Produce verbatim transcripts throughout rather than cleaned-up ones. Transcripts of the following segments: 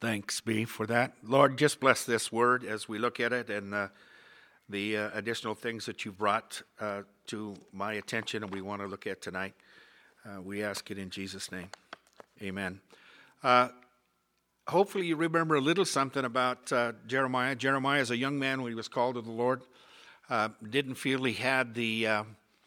Thanks be for that. Lord, just bless this word as we look at it and uh, the uh, additional things that you've brought uh, to my attention and we want to look at tonight. Uh, we ask it in Jesus' name. Amen. Uh, hopefully you remember a little something about uh, Jeremiah. Jeremiah, as a young man when he was called to the Lord, uh, didn't feel he had the uh,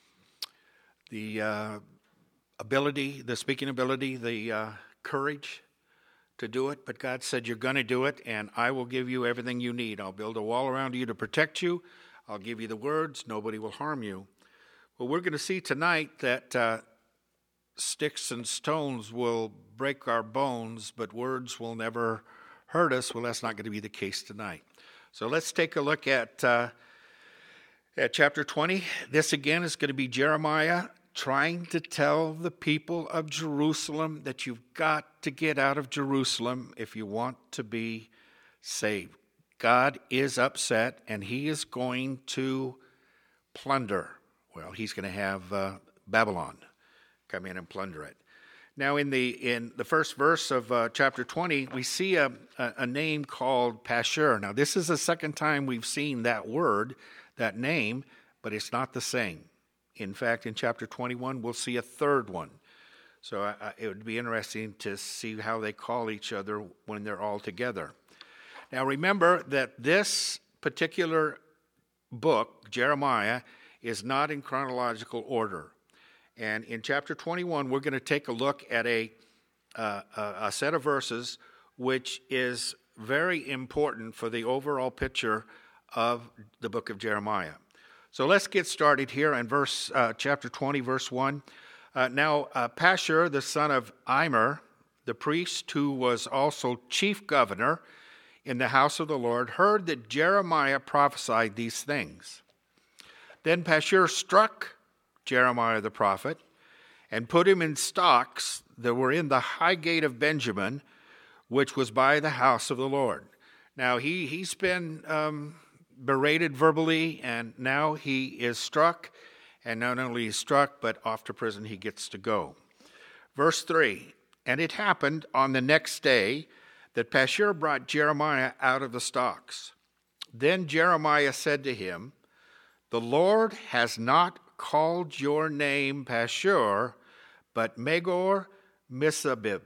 the uh, ability, the speaking ability, the uh, courage to do it, but God said, you're going to do it, and I will give you everything you need. I'll build a wall around you to protect you. I'll give you the words. Nobody will harm you. Well, we're going to see tonight that uh, sticks and stones will break our bones, but words will never hurt us. Well, that's not going to be the case tonight. So let's take a look at, uh, at chapter twenty. This again is going to be Jeremiah trying to tell the people of Jerusalem that you've got to get out of Jerusalem if you want to be saved. God is upset, and he is going to plunder. Well, he's going to have uh, Babylon come in and plunder it. Now, in the in the first verse of uh, chapter twenty, we see a, a, a name called Pashur. Now, this is the second time we've seen that word, that name, but it's not the same. In fact, in chapter twenty-one, we'll see a third one. So uh, it would be interesting to see how they call each other when they're all together. Now remember that this particular book, Jeremiah, is not in chronological order. And in chapter twenty-one, we're going to take a look at a, uh, a set of verses which is very important for the overall picture of the book of Jeremiah. So let's get started here in verse uh, chapter twenty, verse one. Uh, now, uh, Pashur, the son of Immer, the priest who was also chief governor in the house of the Lord, heard that Jeremiah prophesied these things. Then Pashur struck Jeremiah the prophet and put him in stocks that were in the high gate of Benjamin, which was by the house of the Lord. Now, he, he's been... Um, berated verbally, and now he is struck, and not only is struck, but off to prison he gets to go. Verse three, and it happened on the next day that Pashur brought Jeremiah out of the stocks. Then Jeremiah said to him, the Lord has not called your name Pashur, but Magor Mizabib,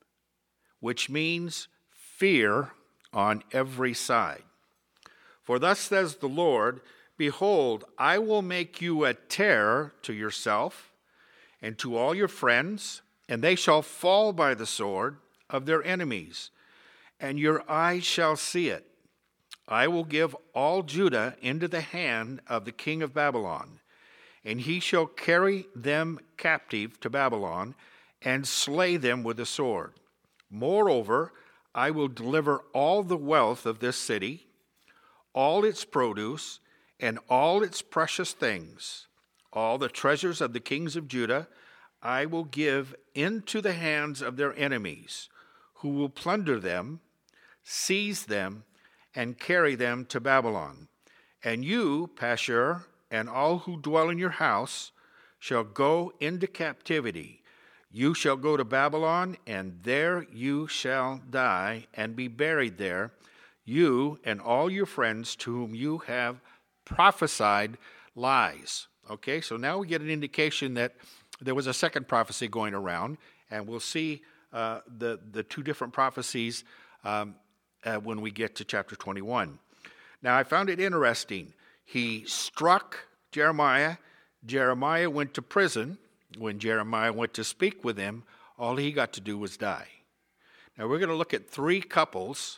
which means fear on every side. For thus says the Lord, behold, I will make you a terror to yourself and to all your friends, and they shall fall by the sword of their enemies, and your eyes shall see it. I will give all Judah into the hand of the king of Babylon, and he shall carry them captive to Babylon and slay them with the sword. Moreover, I will deliver all the wealth of this city, all its produce, and all its precious things, all the treasures of the kings of Judah, I will give into the hands of their enemies, who will plunder them, seize them, and carry them to Babylon. And you, Pashur, and all who dwell in your house, shall go into captivity. You shall go to Babylon, and there you shall die, and be buried there, you and all your friends to whom you have prophesied lies. Okay, so now we get an indication that there was a second prophecy going around, and we'll see uh, the, the two different prophecies um, uh, when we get to chapter twenty-one. Now, I found it interesting. He struck Jeremiah. Jeremiah went to prison. When Jeremiah went to speak with him, all he got to do was die. Now, we're going to look at three couples.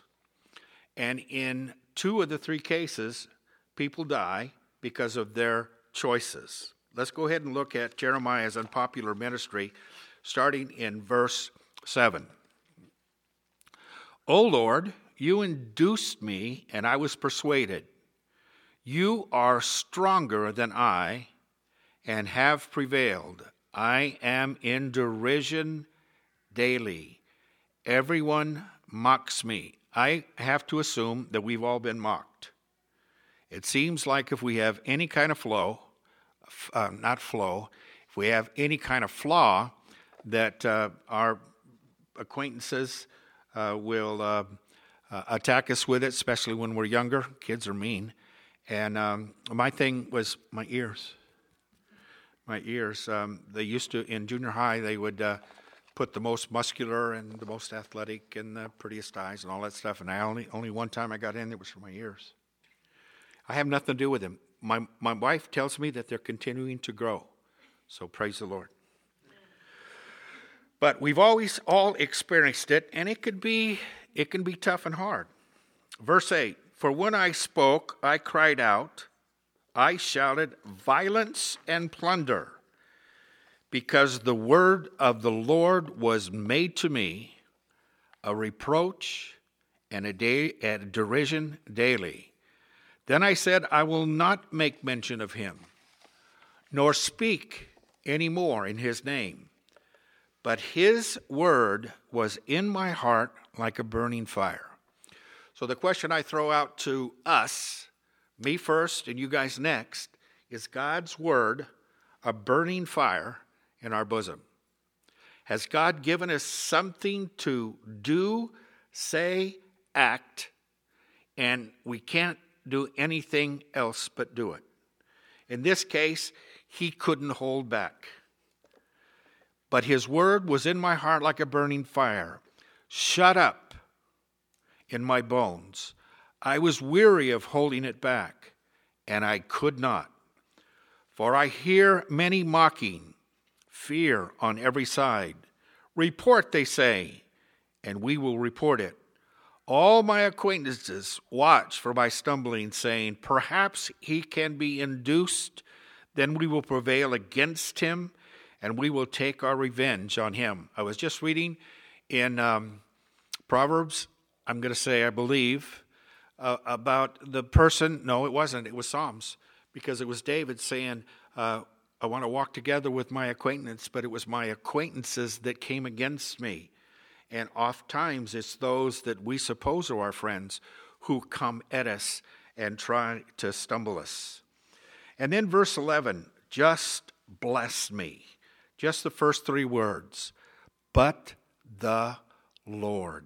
And in two of the three cases, people die because of their choices. Let's go ahead and look at Jeremiah's unpopular ministry, starting in verse seven. O Lord, you induced me, and I was persuaded. You are stronger than I, and have prevailed. I am in derision daily. Everyone mocks me. I have to assume that we've all been mocked. It seems like if we have any kind of flow, uh, not flow, if we have any kind of flaw, that uh, our acquaintances uh, will uh, uh, attack us with it, especially when we're younger. Kids are mean. And um, my thing was my ears. My ears. Um, they used to, in junior high, they would uh, put the most muscular and the most athletic and the prettiest eyes and all that stuff. And I only, only one time I got in, it was for my ears. I have nothing to do with them. My, my wife tells me that they're continuing to grow. So praise the Lord. But we've always all experienced it, and it could be, it can be tough and hard. Verse eight, for when I spoke, I cried out, I shouted violence and plunder, because the word of the Lord was made to me a reproach and a, day, a derision daily. Then I said, I will not make mention of him, nor speak any more in his name. But his word was in my heart like a burning fire. So the question I throw out to us, me first and you guys next, is God's word a burning fire in our bosom? Has God given us something to do, say, act, and we can't do anything else but do it? In this case, he couldn't hold back. But his word was in my heart like a burning fire, shut up in my bones. I was weary of holding it back, and I could not. For I hear many mocking, fear on every side. Report, they say, and we will report it. All my acquaintances watch for my stumbling, saying, perhaps he can be induced, then we will prevail against him, and we will take our revenge on him. I was just reading in um, Proverbs, I'm going to say, I believe, uh, about the person, no, it wasn't, it was Psalms, because it was David saying, uh, I want to walk together with my acquaintance, but it was my acquaintances that came against me. And oft times it's those that we suppose are our friends who come at us and try to stumble us. And then verse eleven, just bless me. Just the first three words, but the Lord.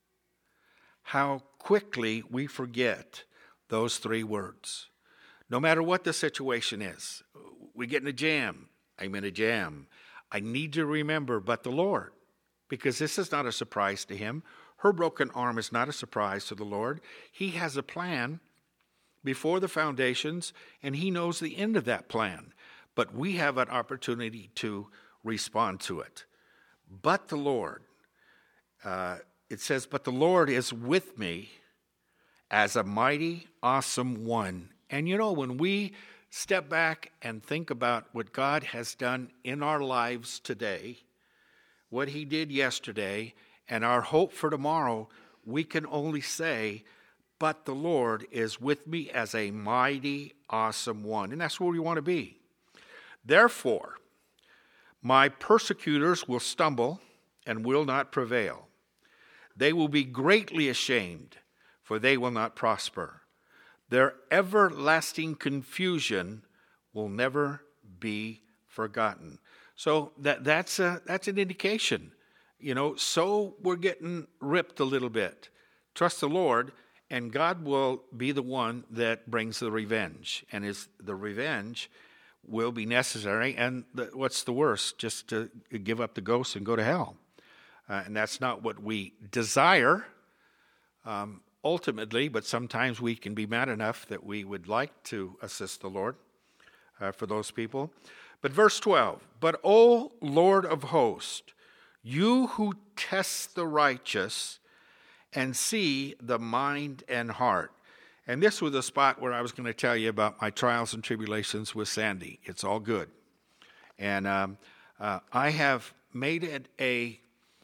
How quickly we forget those three words. No matter what the situation is, we get in a jam. I'm in a jam. I need to remember, but the Lord, because this is not a surprise to him. Her broken arm is not a surprise to the Lord. He has a plan before the foundations, and he knows the end of that plan. But we have an opportunity to respond to it. But the Lord, uh, it says, but the Lord is with me as a mighty, awesome one. And you know, when we step back and think about what God has done in our lives today, what he did yesterday, and our hope for tomorrow, we can only say, but the Lord is with me as a mighty, awesome one. And that's where we want to be. Therefore, my persecutors will stumble and will not prevail. They will be greatly ashamed, for they will not prosper. Their everlasting confusion will never be forgotten. So that, that's, a, that's an indication. You know, so we're getting ripped a little bit. Trust the Lord, and God will be the one that brings the revenge. And is the revenge will be necessary, and the, what's the worst? Just to give up the ghost and go to hell. Uh, and that's not what we desire um, ultimately, but sometimes we can be mad enough that we would like to assist the Lord uh, for those people. But verse twelve, but O Lord of hosts, you who test the righteous and see the mind and heart. And this was a spot where I was going to tell you about my trials and tribulations with Sandy. It's all good. And um, uh, I have made it a,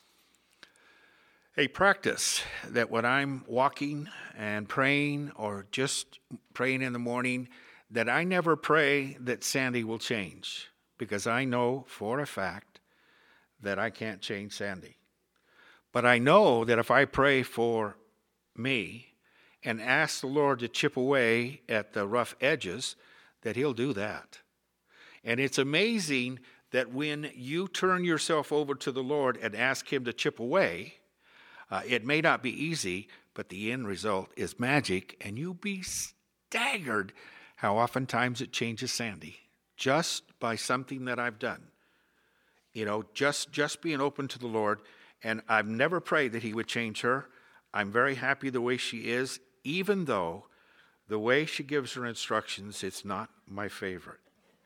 a practice that when I'm walking and praying or just praying in the morning, that I never pray that Sandy will change, because I know for a fact that I can't change Sandy. But I know that if I pray for me and ask the Lord to chip away at the rough edges, that he'll do that. And it's amazing that when you turn yourself over to the Lord and ask him to chip away, Uh, it may not be easy, but the end result is magic, and you'll be staggered how oftentimes it changes Sandy just by something that I've done. You know, just just being open to the Lord. And I've never prayed that he would change her. I'm very happy the way she is, even though the way she gives her instructions, it's not my favorite.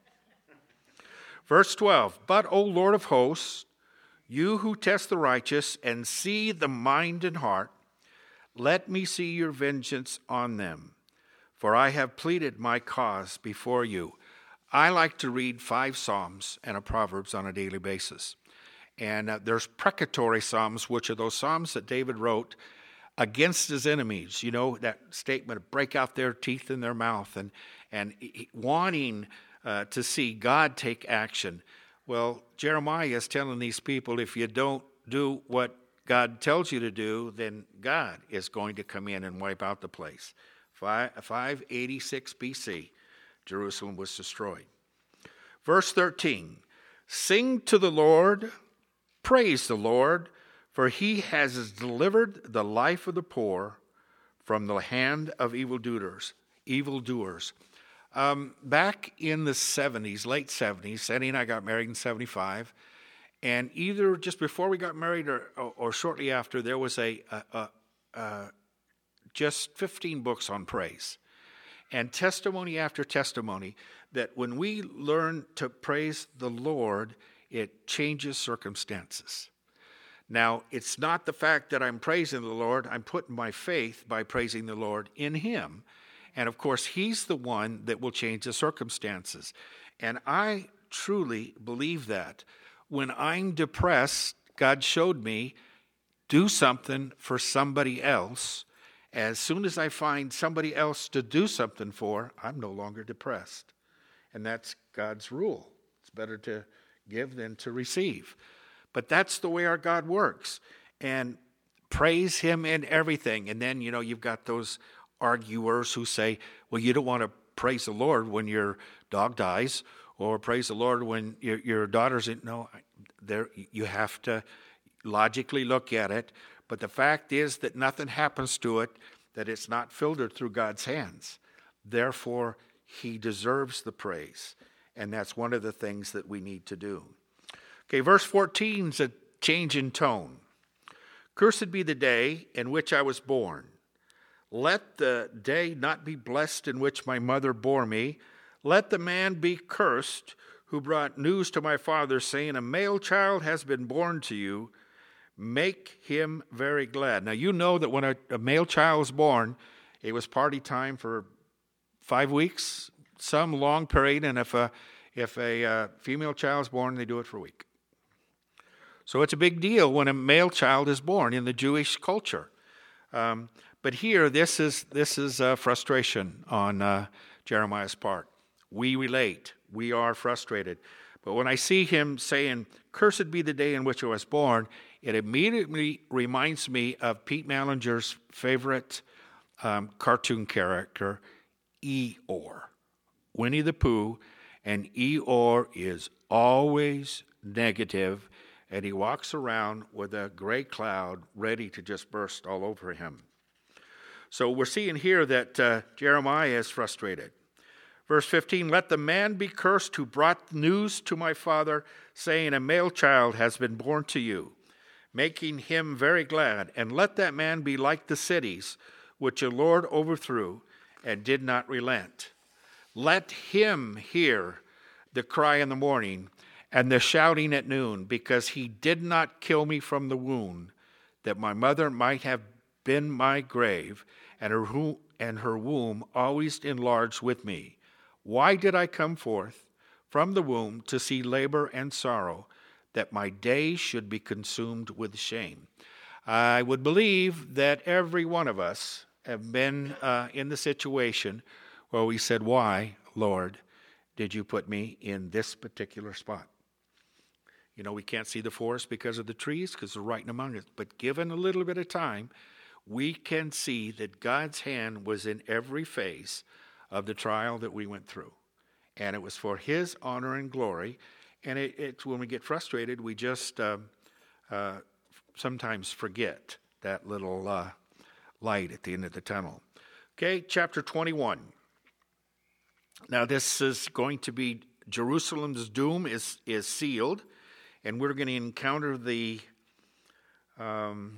Verse twelve, but, O Lord of hosts, you who test the righteous and see the mind and heart, let me see your vengeance on them, for I have pleaded my cause before you. I like to read five Psalms and a Proverbs on a daily basis. And uh, there's precatory Psalms, which are those Psalms that David wrote against his enemies. You know, that statement, break out their teeth in their mouth, and, and wanting uh, to see God take action. Well, Jeremiah is telling these people, if you don't do what God tells you to do, then God is going to come in and wipe out the place. five eighty-six B C, Jerusalem was destroyed. Verse thirteen, sing to the Lord, praise the Lord, for he has delivered the life of the poor from the hand of evildoers. Evildoers. Um, back in the seventies, late seventies, Sandy and I got married in seventy-five, and either just before we got married or, or, or shortly after, there was a, a, a, a just fifteen books on praise. And testimony after testimony, that when we learn to praise the Lord, it changes circumstances. Now, it's not the fact that I'm praising the Lord. I'm putting my faith by praising the Lord in him. And, of course, he's the one that will change the circumstances. And I truly believe that. When I'm depressed, God showed me, do something for somebody else. As soon as I find somebody else to do something for, I'm no longer depressed. And that's God's rule. It's better to give than to receive. But that's the way our God works. And praise him in everything. And then, you know, you've got those arguers who say, well, you don't want to praise the Lord when your dog dies, or praise the Lord when your, your daughter's in. No, there, you have to logically look at it. But the fact is that nothing happens to it, that it's not filtered through God's hands. Therefore, he deserves the praise. And that's one of the things that we need to do. Okay, verse fourteen is a change in tone. Cursed be the day in which I was born. Let the day not be blessed in which my mother bore me. Let the man be cursed who brought news to my father, saying, a male child has been born to you. Make him very glad. Now, you know that when a, a male child was born, it was party time for five weeks, some long period, and if a, if a uh, female child is born, they do it for a week. So it's a big deal when a male child is born in the Jewish culture. Um, but here, this is this is uh, frustration on uh, Jeremiah's part. We relate. We are frustrated. But when I see him saying, cursed be the day in which I was born, it immediately reminds me of Pete Mallinger's favorite um, cartoon character, Eeyore. Winnie the Pooh, and Eeyore is always negative, and he walks around with a gray cloud ready to just burst all over him. So we're seeing here that uh, Jeremiah is frustrated. Verse fifteen, let the man be cursed who brought news to my father, saying, a male child has been born to you, making him very glad. And let that man be like the cities which the Lord overthrew and did not relent. Let him hear the cry in the morning and the shouting at noon, because he did not kill me from the womb, that my mother might have been my grave, and her, womb, and her womb always enlarged with me. Why did I come forth from the womb to see labor and sorrow, that my days should be consumed with shame? I would believe that every one of us have been uh, in the situation where we said, why, Lord, did you put me in this particular spot? You know, we can't see the forest because of the trees, because they're right among us. But given a little bit of time, we can see that God's hand was in every phase of the trial that we went through. And it was for his honor and glory. And it, it's when we get frustrated, we just uh, uh, sometimes forget that little uh, light at the end of the tunnel. Okay, chapter twenty-one. Now this is going to be Jerusalem's doom is, is sealed, and we're going to encounter the, um,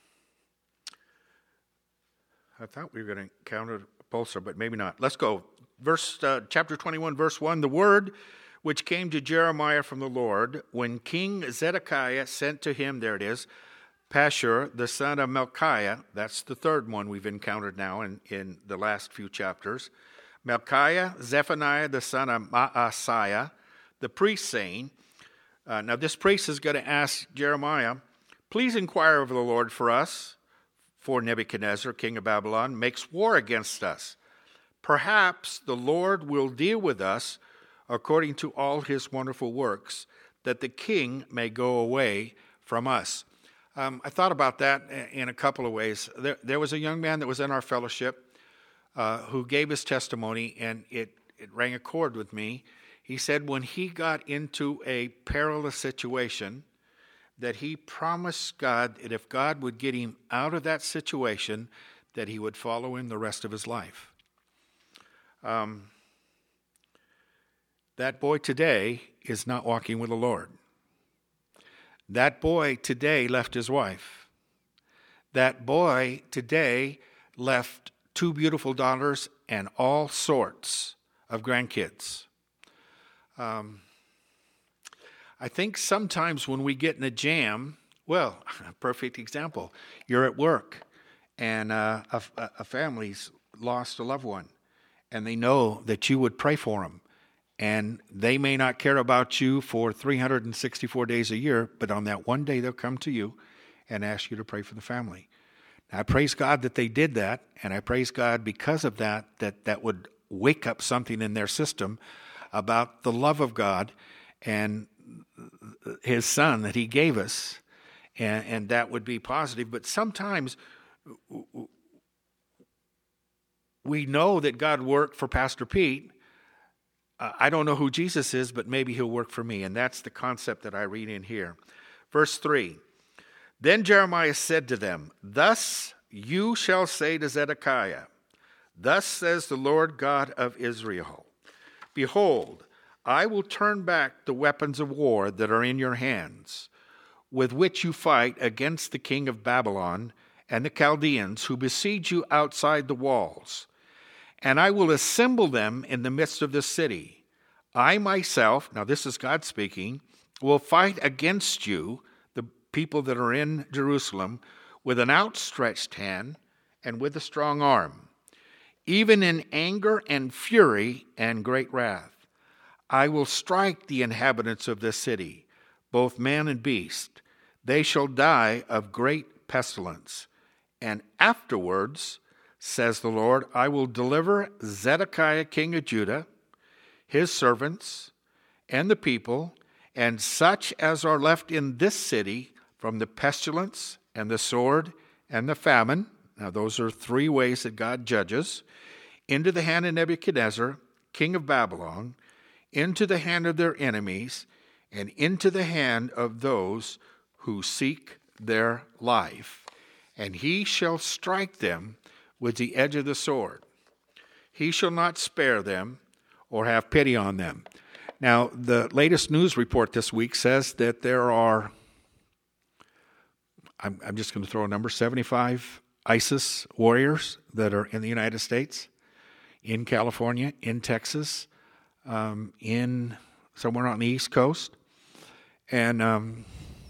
I thought we were going to encounter Pulsar, but maybe not. Let's go. Verse, uh, chapter twenty-one, verse one, the word which came to Jeremiah from the Lord, when King Zedekiah sent to him, there it is, Pashur, the son of Malchiah, that's the third one we've encountered now in, in the last few chapters, Malchiah, Zephaniah, the son of Maaseiah, the priest, saying, uh, now this priest is going to ask Jeremiah, please inquire of the Lord for us, for Nebuchadnezzar, king of Babylon, makes war against us. Perhaps the Lord will deal with us according to all his wonderful works, that the king may go away from us. Um, I thought about that in a couple of ways. There, there was a young man that was in our fellowship uh, who gave his testimony, and it, it rang a chord with me. He said when he got into a perilous situation, that he promised God that if God would get him out of that situation, that he would follow him the rest of his life. Um, that boy today is not walking with the Lord. That boy today left his wife. That boy today left two beautiful daughters and all sorts of grandkids. Um, I think sometimes when we get in a jam, well, a perfect example, you're at work and uh, a, a family's lost a loved one, and they know that you would pray for them. And they may not care about you for three hundred sixty-four days a year, but on that one day they'll come to you and ask you to pray for the family. Now, I praise God that they did that, and I praise God because of that, that that would wake up something in their system about the love of God and his son that he gave us, and, and that would be positive. But sometimes we know that God worked for Pastor Pete. Uh, I don't know who Jesus is, but maybe he'll work for me. And that's the concept that I read in here. Verse three, then Jeremiah said to them, thus you shall say to Zedekiah, thus says the Lord God of Israel, behold, I will turn back the weapons of war that are in your hands, with which you fight against the king of Babylon and the Chaldeans who besiege you outside the walls. And I will assemble them in the midst of the city. I myself, now this is God speaking, will fight against you, the people that are in Jerusalem, with an outstretched hand and with a strong arm, even in anger and fury and great wrath. I will strike the inhabitants of this city, both man and beast. They shall die of great pestilence. And afterwards, says the Lord, I will deliver Zedekiah king of Judah, his servants, and the people, and such as are left in this city from the pestilence and the sword and the famine. Now those are three ways that God judges. Into the hand of Nebuchadnezzar, king of Babylon, into the hand of their enemies, and into the hand of those who seek their life. And he shall strike them with the edge of the sword. He shall not spare them or have pity on them. Now, the latest news report this week says that there are, I'm, I'm just going to throw a number, seventy-five ISIS warriors that are in the United States, in California, in Texas, um, in somewhere on the East Coast. And um,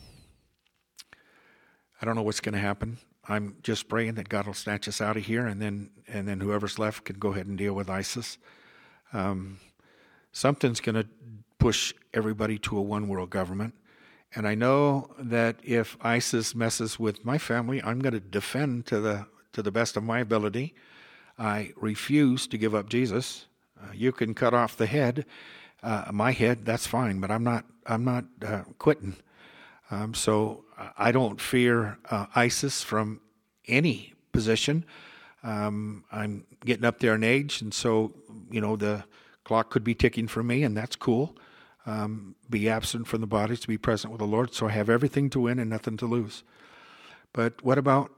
I don't know what's going to happen. I'm just praying that God will snatch us out of here, and then and then whoever's left can go ahead and deal with ISIS. Um, something's going to push everybody to a one-world government. And I know that if ISIS messes with my family, I'm going to defend to the to the best of my ability. I refuse to give up Jesus. Uh, you can cut off the head, uh, my head. That's fine, but I'm not. I'm not uh, quitting. Um, so I don't fear uh, ISIS from any position. Um, I'm getting up there in age, and so, you know, the clock could be ticking for me, and that's cool. Um, be absent from the body to be present with the Lord, so I have everything to win and nothing to lose. But what about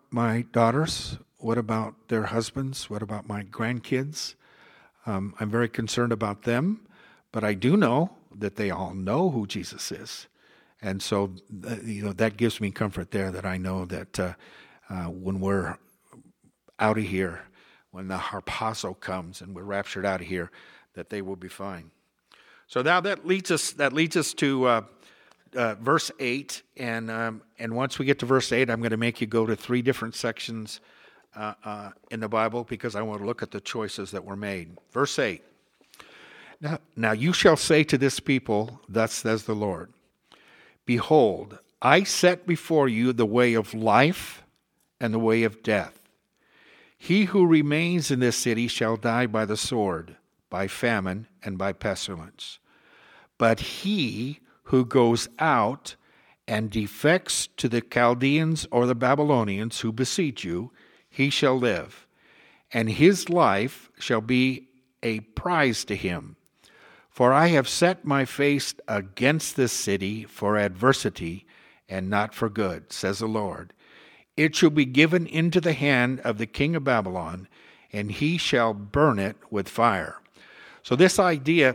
my daughters? What about their husbands? What about my grandkids? Um, I'm very concerned about them, but I do know that they all know who Jesus is. And so, uh, you know, that gives me comfort there, that I know that uh, uh, when we're out of here, when the harpazo comes and we're raptured out of here, that they will be fine. So now that leads us that leads us to uh, uh, verse eight, and um, and once we get to verse eight, I'm going to make you go to three different sections uh, uh, in the Bible, because I want to look at the choices that were made. Verse eight. Now, now you shall say to this people, thus says the Lord, behold, I set before you the way of life and the way of death. He who remains in this city shall die by the sword, by famine, and by pestilence. But he who goes out and defects to the Chaldeans or the Babylonians who besiege you, he shall live, and his life shall be a prize to him. For I have set my face against this city for adversity and not for good, says the Lord. It shall be given into the hand of the king of Babylon, and he shall burn it with fire. So this idea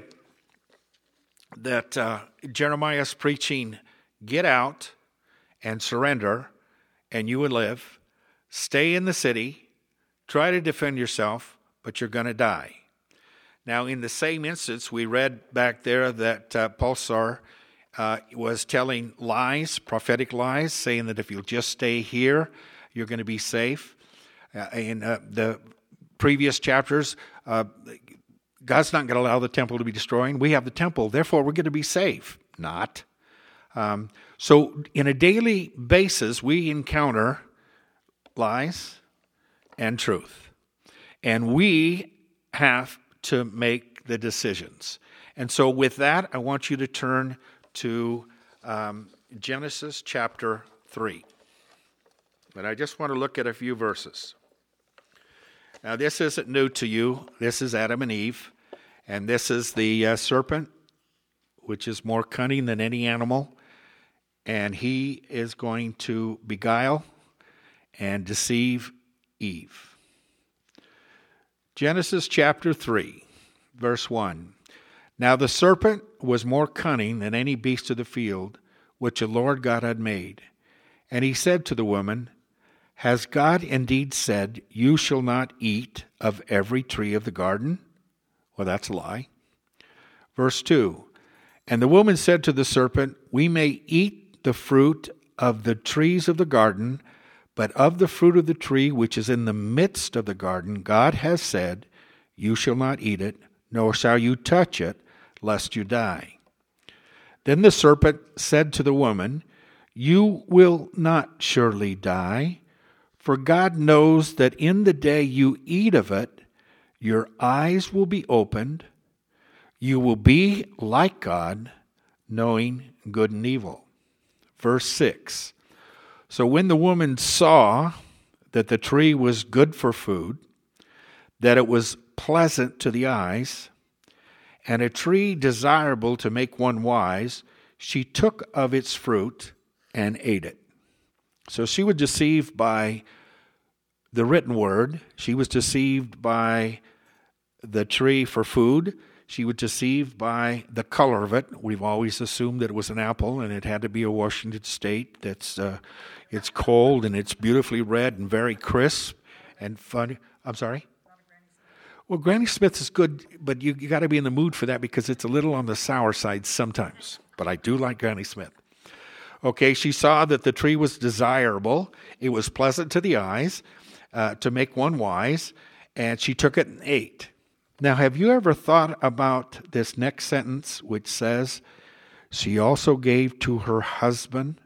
that uh, Jeremiah is preaching, get out and surrender, and you will live. Stay in the city, try to defend yourself, but you're going to die. Now, in the same instance, we read back there that uh, Pulsar uh, was telling lies, prophetic lies, saying that if you'll just stay here, you're going to be safe. Uh, in uh, the previous chapters, uh, God's not going to allow the temple to be destroyed. We have the temple, therefore we're going to be safe. Not. Um, so, in a daily basis, we encounter lies and truth. And we have to make the decisions. And so with that, I want you to turn to um, Genesis chapter three. But I just want to look at a few verses. Now, this isn't new to you. This is Adam and Eve. And this is the uh, serpent, which is more cunning than any animal. And he is going to beguile and deceive Eve. Genesis chapter three, verse one. Now the serpent was more cunning than any beast of the field, which the Lord God had made. And he said to the woman, has God indeed said, you shall not eat of every tree of the garden? Well, that's a lie. Verse two. And the woman said to the serpent, we may eat the fruit of the trees of the garden, but of the fruit of the tree which is in the midst of the garden, God has said, you shall not eat it, nor shall you touch it, lest you die. Then the serpent said to the woman, you will not surely die, for God knows that in the day you eat of it, your eyes will be opened, you will be like God, knowing good and evil. Verse six. So when the woman saw that the tree was good for food, that it was pleasant to the eyes, and a tree desirable to make one wise, she took of its fruit and ate it. So she was deceived by the written word. She was deceived by the tree for food. She was deceived by the color of it. We've always assumed that it was an apple, and it had to be a Washington State that's uh, it's cold and it's beautifully red and very crisp and funny. I'm sorry? Well, Granny Smith is good, but you, you got to be in the mood for that because it's a little on the sour side sometimes. But I do like Granny Smith. Okay, she saw that the tree was desirable. It was pleasant to the eyes, uh, to make one wise, and she took it and ate. Now, have you ever thought about this next sentence, which says, she also gave to her husband,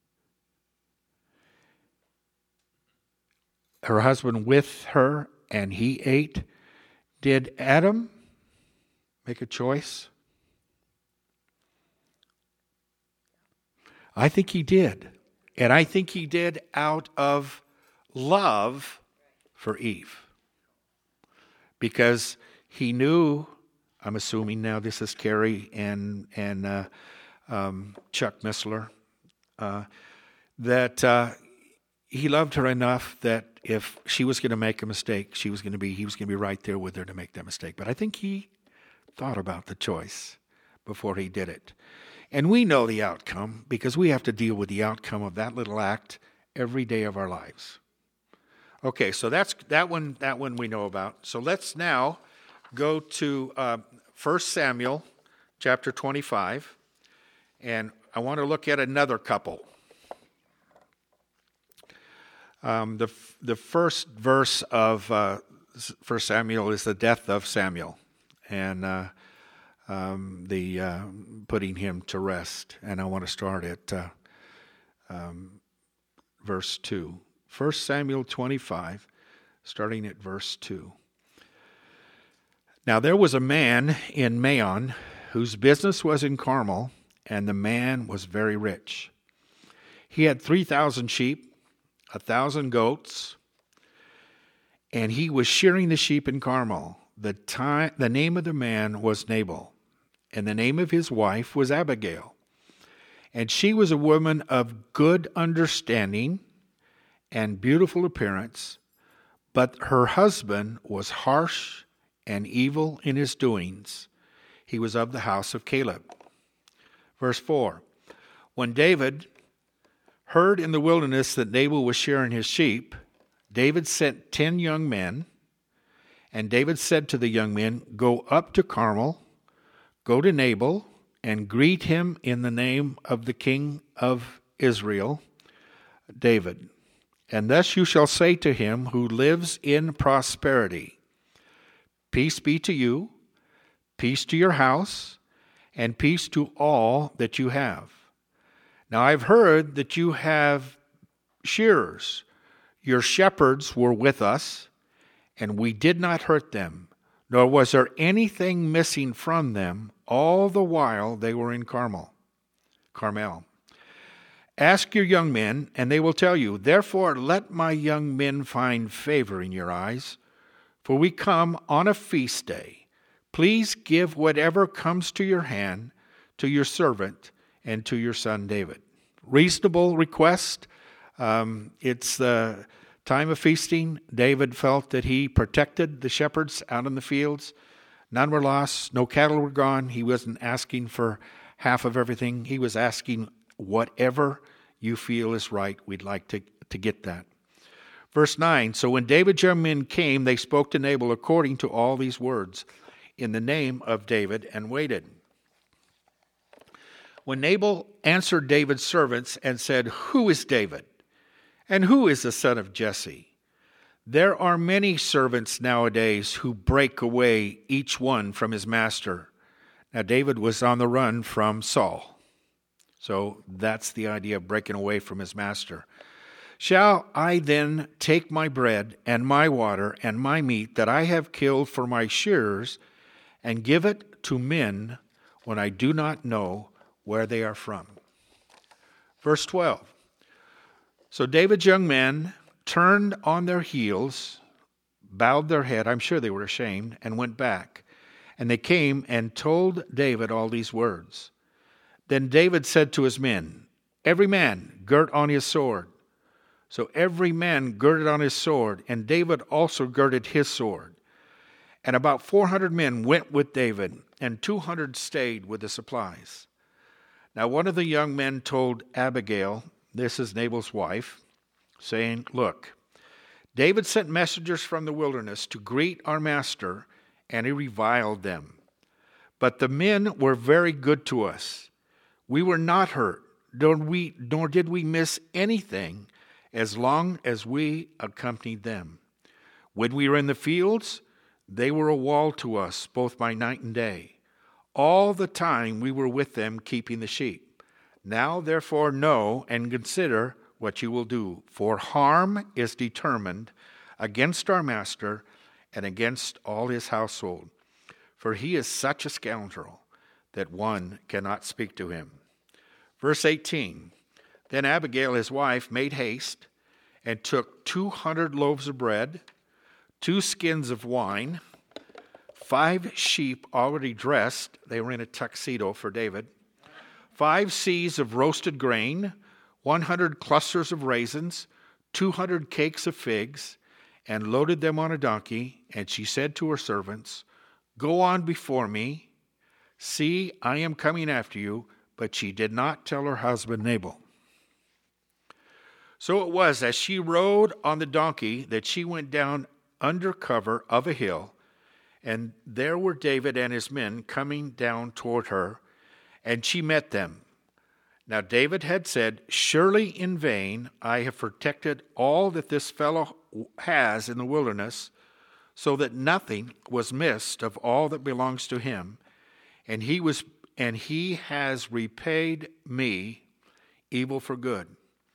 her husband with her, and he ate? Did Adam make a choice? I think he did. And I think he did out of love for Eve. Because he knew, I'm assuming now this is Carrie and and uh, um, Chuck Missler, uh, that uh, he loved her enough that if she was going to make a mistake, she was going to be, he was going to be right there with her to make that mistake. But I think he thought about the choice before he did it. And we know the outcome because we have to deal with the outcome of that little act every day of our lives. Okay, so that's that one. That one we know about. So let's now go to uh, First Samuel, chapter twenty-five, and I want to look at another couple. Um, the the first verse of uh, First Samuel is the death of Samuel, and uh, um, the uh, putting him to rest. And I want to start at uh, um, verse two. First Samuel twenty-five, starting at verse two. Now there was a man in Maon whose business was in Carmel, and the man was very rich. He had three thousand sheep, a thousand goats, and he was shearing the sheep in Carmel. The time, the name of the man was Nabal, and the name of his wife was Abigail. And she was a woman of good understanding and beautiful appearance, but her husband was harsh and evil in his doings. He was of the house of Caleb. Verse four, when David heard in the wilderness that Nabal was shearing his sheep, David sent ten young men, and David said to the young men, go up to Carmel, go to Nabal, and greet him in the name of the king of Israel, David. And thus you shall say to him who lives in prosperity, peace be to you, peace to your house, and peace to all that you have. Now I've heard that you have shearers. Your shepherds were with us, and we did not hurt them, nor was there anything missing from them all the while they were in Carmel. Carmel. Ask your young men, and they will tell you, therefore let my young men find favor in your eyes, for we come on a feast day. Please give whatever comes to your hand to your servant and to your son David. Reasonable request. Um, it's the time of feasting. David felt that he protected the shepherds out in the fields. None were lost. No cattle were gone. He wasn't asking for half of everything. He was asking whatever you feel is right, we'd like to, to get that. Verse nine, so when David's young men came, they spoke to Nabal according to all these words in the name of David and waited. When Nabal answered David's servants and said, who is David? And who is the son of Jesse? There are many servants nowadays who break away each one from his master. Now David was on the run from Saul. So that's the idea of breaking away from his master. Shall I then take my bread and my water and my meat that I have killed for my shearers and give it to men when I do not know where they are from? Verse twelve. So David's young men turned on their heels, bowed their head, I'm sure they were ashamed, and went back. And they came and told David all these words. Then David said to his men, every man girt on his sword. So every man girded on his sword, and David also girded his sword. And about four hundred men went with David, and two hundred stayed with the supplies. Now one of the young men told Abigail, this is Nabal's wife, saying, look, David sent messengers from the wilderness to greet our master, and he reviled them. But the men were very good to us. We were not hurt, nor, we, nor did we miss anything as long as we accompanied them. When we were in the fields, they were a wall to us, both by night and day. All the time we were with them keeping the sheep. Now, therefore, know and consider what you will do, for harm is determined against our master and against all his household. For he is such a scoundrel that one cannot speak to him. Verse eighteen, then Abigail, his wife, made haste and took two hundred loaves of bread, two skins of wine, five sheep already dressed. They were in a tuxedo for David. Five seahs of roasted grain, one hundred clusters of raisins, two hundred cakes of figs and loaded them on a donkey. And she said to her servants, "Go on before me. See, I am coming after you." But she did not tell her husband Nabal. So it was, as she rode on the donkey, that she went down under cover of a hill, and there were David and his men coming down toward her, and she met them. Now David had said, "Surely in vain I have protected all that this fellow has in the wilderness, so that nothing was missed of all that belongs to him, and he was and he has repaid me evil for good.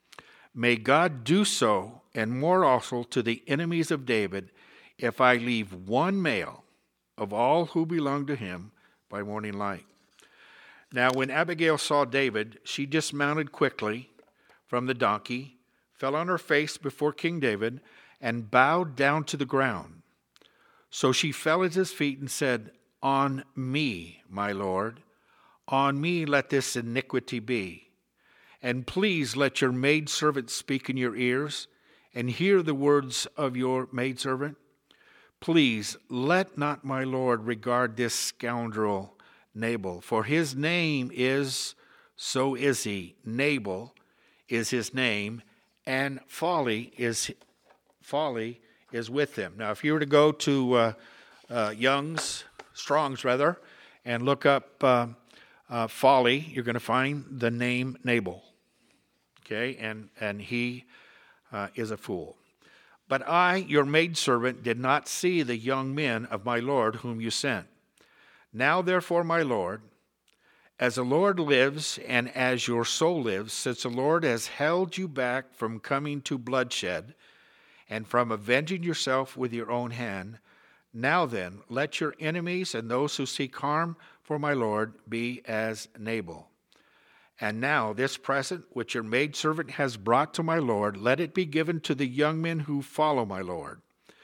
May God do so, and more also, to the enemies of David, if I leave one male of all who belong to him by morning light." Now when Abigail saw David, she dismounted quickly from the donkey, fell on her face before King David, and bowed down to the ground. So she fell at his feet and said, "On me, my lord, on me let this iniquity be. And please let your maidservant speak in your ears, and hear the words of your maidservant. Please let not my lord regard this scoundrel Nabal, for his name is, so is he, Nabal is his name, and folly is folly is with him." Now, if you were to go to uh, uh, Young's, Strong's rather, and look up uh, uh, folly, you're going to find the name Nabal. Okay, and and he uh, is a fool. "But I, your maidservant, did not see the young men of my lord whom you sent. Now therefore, my lord, as the Lord lives, and as your soul lives, since the Lord has held you back from coming to bloodshed, and from avenging yourself with your own hand, now then, let your enemies and those who seek harm for my lord be as Nabal. And now this present which your maidservant has brought to my lord, let it be given to the young men who follow my lord.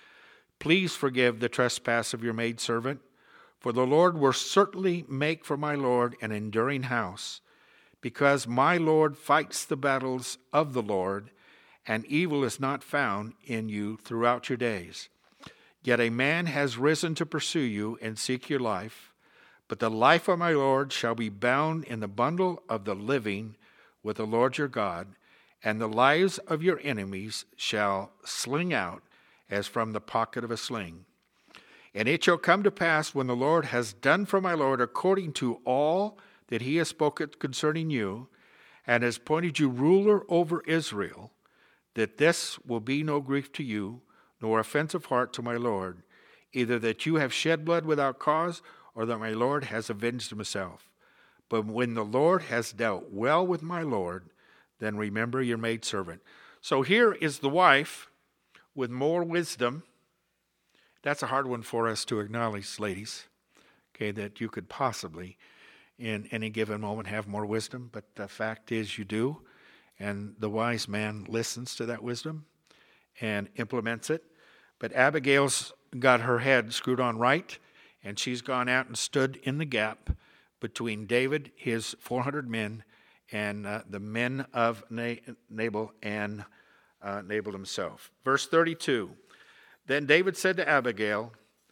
Please forgive the trespass of your maidservant, for the Lord will certainly make for my lord an enduring house, because my lord fights the battles of the Lord, and evil is not found in you throughout your days. Yet a man has risen to pursue you and seek your life, but the life of my Lord shall be bound in the bundle of the living with the Lord your God, and the lives of your enemies shall sling out as from the pocket of a sling. And it shall come to pass, when the Lord has done for my Lord according to all that he has spoken concerning you, and has appointed you ruler over Israel, that this will be no grief to you, nor offense of heart to my Lord, either that you have shed blood without cause, or that my Lord has avenged himself. But when the Lord has dealt well with my Lord, then remember your maidservant." So here is the wife with more wisdom. That's a hard one for us to acknowledge, ladies, okay, that you could possibly in any given moment have more wisdom, but the fact is you do, and the wise man listens to that wisdom and implements it. But Abigail's got her head screwed on right, and she's gone out and stood in the gap between David, his four hundred men, and uh, the men of Nabal and uh, Nabal himself. Verse thirty-two, "Then David said to Abigail,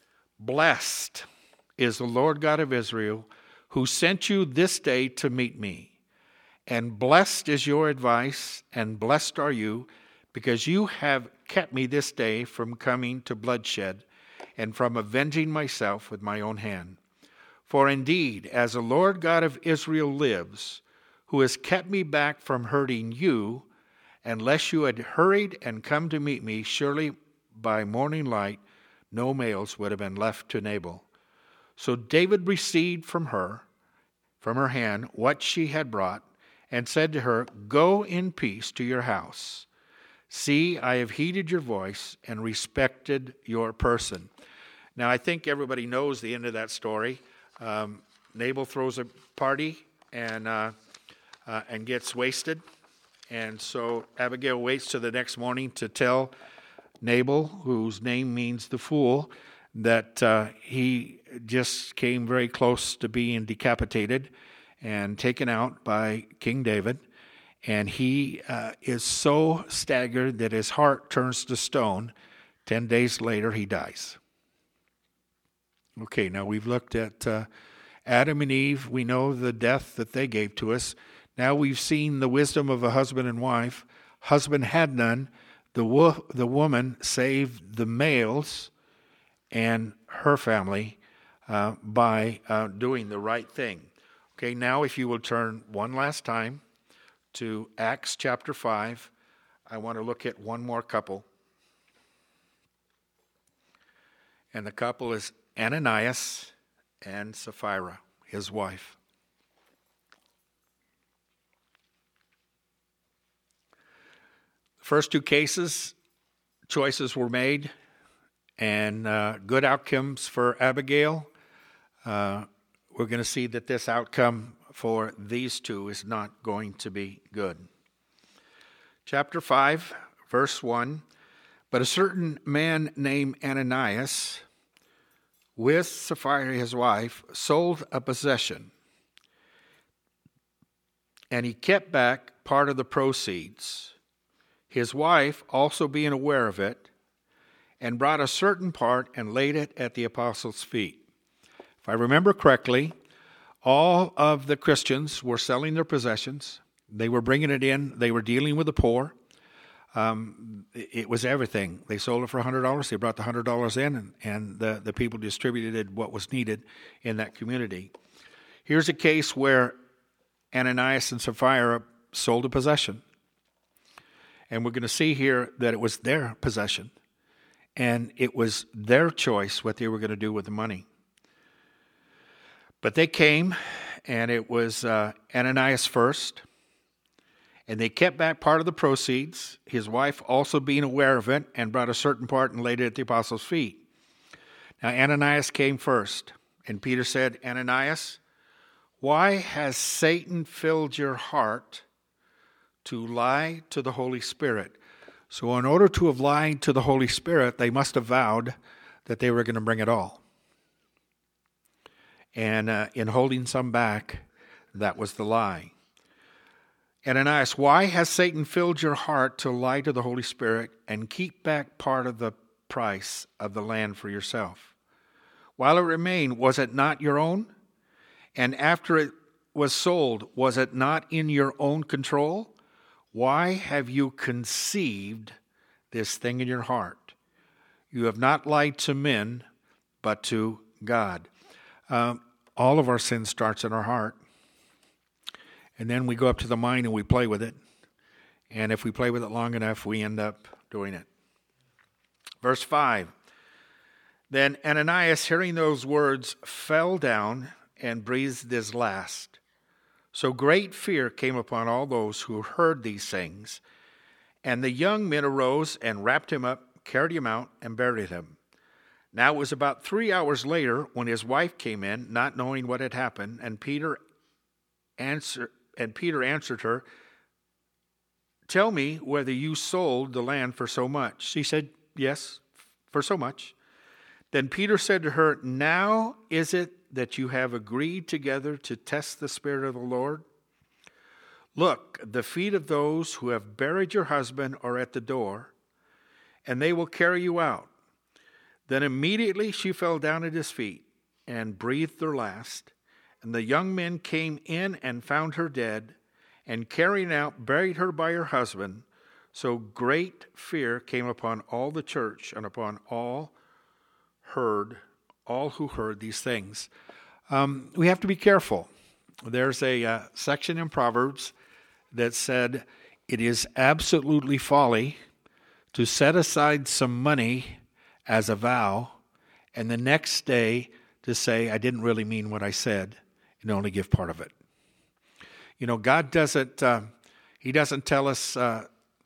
'Blessed is the Lord God of Israel, who sent you this day to meet me. And blessed is your advice, and blessed are you, because you have kept me this day from coming to bloodshed, and from avenging myself with my own hand. For indeed, as the Lord God of Israel lives, who has kept me back from hurting you, unless you had hurried and come to meet me, surely by morning light no males would have been left to Nabal.' So David received from her, from her hand, what she had brought, and said to her, 'Go in peace to your house. See, I have heeded your voice and respected your person.'" Now, I think everybody knows the end of that story. Um, Nabal throws a party and uh, uh, and gets wasted. And so Abigail waits till the next morning to tell Nabal, whose name means the fool, that uh, he just came very close to being decapitated and taken out by King David. And he uh, is so staggered that his heart turns to stone. Ten days later, he dies. Okay, now we've looked at uh, Adam and Eve. We know the death that they gave to us. Now we've seen the wisdom of a husband and wife. Husband had none. The wo- the woman saved the males and her family uh, by uh, doing the right thing. Okay, now if you will turn one last time to Acts chapter five, I want to look at one more couple. And the couple is Ananias and Sapphira, his wife. The first two cases, choices were made, and uh, good outcomes for Abigail. Uh, we're going to see that this outcome for these two is not going to be good. Chapter five, verse one. But a certain man named Ananias, with Sapphira his wife, sold a possession, and he kept back part of the proceeds. His wife, also being aware of it, and brought a certain part and laid it at the apostles' feet. If I remember correctly, all of the Christians were selling their possessions. They were bringing it in. They were dealing with the poor. Um, it was everything. They sold it for one hundred dollars. They brought the one hundred dollars in, and, and the, the people distributed what was needed in that community. Here's a case where Ananias and Sapphira sold a possession. And we're going to see here that it was their possession. And it was their choice what they were going to do with the money. But they came, and it was uh, Ananias first. And they kept back part of the proceeds, his wife also being aware of it, and brought a certain part and laid it at the apostles' feet. Now Ananias came first. And Peter said, Ananias, why has Satan filled your heart to lie to the Holy Spirit? So in order to have lied to the Holy Spirit, they must have vowed that they were going to bring it all. And uh, in holding some back, that was the lie. Ananias, why has Satan filled your heart to lie to the Holy Spirit and keep back part of the price of the land for yourself? While it remained, was it not your own? And after it was sold, was it not in your own control? Why have you conceived this thing in your heart? You have not lied to men, but to God. Um, all of our sin starts in our heart. And then we go up to the mind and we play with it. And if we play with it long enough, we end up doing it. Verse five. Then Ananias, hearing those words, fell down and breathed his last. So great fear came upon all those who heard these things. And the young men arose and wrapped him up, carried him out, and buried him. Now it was about three hours later when his wife came in, not knowing what had happened, and Peter answered, and Peter answered her, tell me whether you sold the land for so much. She said, yes, for so much. Then Peter said to her, now is it that you have agreed together to test the Spirit of the Lord? Look, the feet of those who have buried your husband are at the door, and they will carry you out. Then immediately she fell down at his feet and breathed her last. And the young men came in and found her dead, and carrying out, buried her by her husband. So great fear came upon all the church and upon all heard, all who heard these things. Um, we have to be careful. There's a uh, section in Proverbs that said it is absolutely folly to set aside some money as a vow, and the next day to say, I didn't really mean what I said, and only give part of it. You know, God doesn't, uh, He doesn't tell us, uh,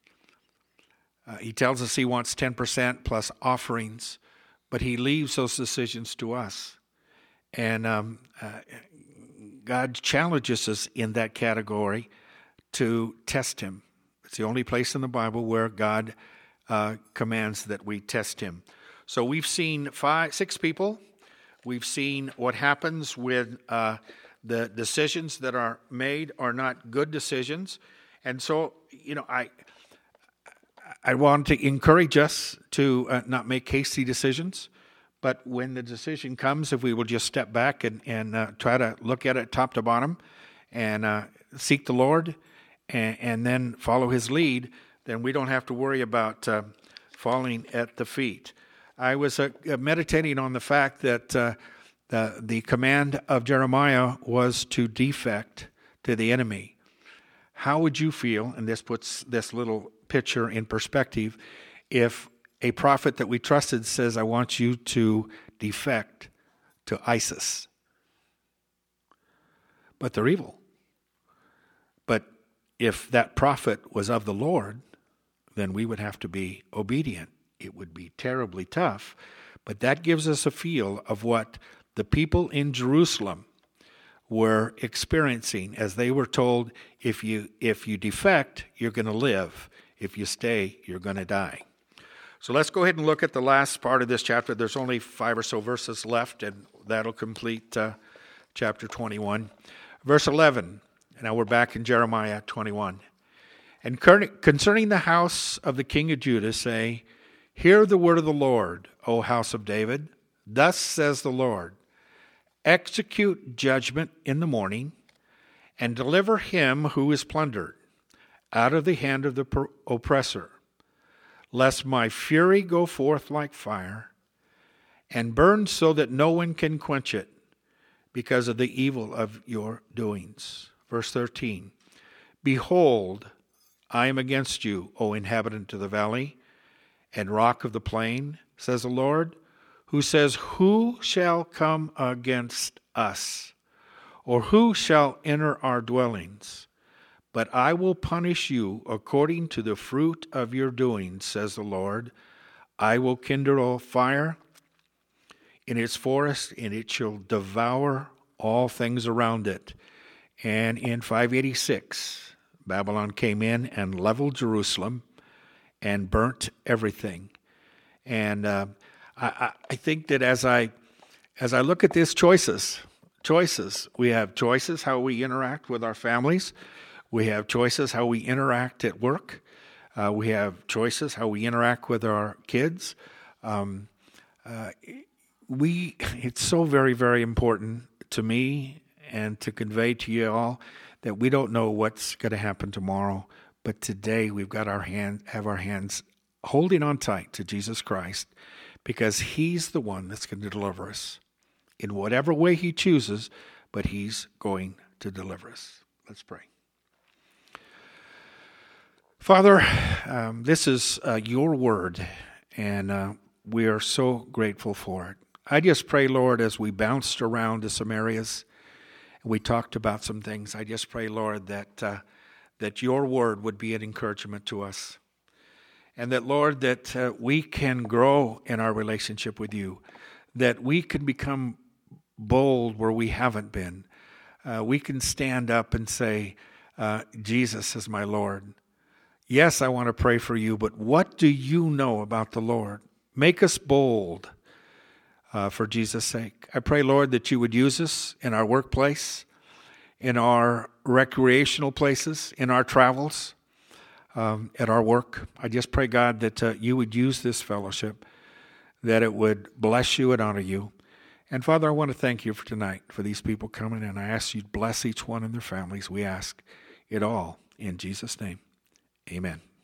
uh, He tells us He wants ten percent plus offerings, but He leaves those decisions to us. And um, uh, God challenges us in that category to test Him. It's the only place in the Bible where God uh, commands that we test Him. So we've seen five, six people. We've seen what happens when uh, the decisions that are made are not good decisions. And so, you know, I I want to encourage us to uh, not make hasty decisions, but when the decision comes, if we will just step back and, and uh, try to look at it top to bottom and uh, seek the Lord and, and then follow his lead, then we don't have to worry about uh, falling at the feet. I was uh, meditating on the fact that uh, the, the command of Jeremiah was to defect to the enemy. How would you feel, and this puts this little picture in perspective, if a prophet that we trusted says, I want you to defect to ISIS? But they're evil. But if that prophet was of the Lord, then we would have to be obedient. It would be terribly tough. But that gives us a feel of what the people in Jerusalem were experiencing as they were told, if you if you defect, you're going to live. If you stay, you're going to die. So let's go ahead and look at the last part of this chapter. There's only five or so verses left, and that'll complete uh, chapter twenty-one. Verse eleven. Now we're back in Jeremiah twenty-one. And concerning the house of the king of Judah, say, hear the word of the Lord, O house of David. Thus says the Lord, execute judgment in the morning, and deliver him who is plundered out of the hand of the oppressor, lest my fury go forth like fire, and burn so that no one can quench it, because of the evil of your doings. Verse thirteen, behold, I am against you, O inhabitant of the valley, and rock of the plain, says the Lord, who says, who shall come against us? Or who shall enter our dwellings? But I will punish you according to the fruit of your doings, says the Lord. I will kindle a fire in its forest, and it shall devour all things around it. And in five eighty-six, Babylon came in and leveled Jerusalem and burnt everything. And uh, I, I think that as I as I look at these choices, choices, we have choices how we interact with our families. We have choices how we interact at work. Uh, we have choices how we interact with our kids. Um, uh, we it's so very, very important to me and to convey to you all that we don't know what's going to happen tomorrow, but today we've got our hand, have our hands holding on tight to Jesus Christ, because he's the one that's going to deliver us in whatever way he chooses, but he's going to deliver us. Let's pray. Father, um, this is uh, your word, and uh, we are so grateful for it. I just pray, Lord, as we bounced around to some areas, we talked about some things. I just pray, Lord, that uh, that your word would be an encouragement to us. And that, Lord, that uh, we can grow in our relationship with you. That we can become bold where we haven't been. Uh, we can stand up and say, uh, Jesus is my Lord. Yes, I want to pray for you, but what do you know about the Lord? Make us bold. Uh, for Jesus' sake. I pray, Lord, that you would use us in our workplace, in our recreational places, in our travels, um, at our work. I just pray, God, that uh, you would use this fellowship, that it would bless you and honor you. And Father, I want to thank you for tonight, for these people coming, and I ask you to bless each one and their families. We ask it all in Jesus' name. Amen.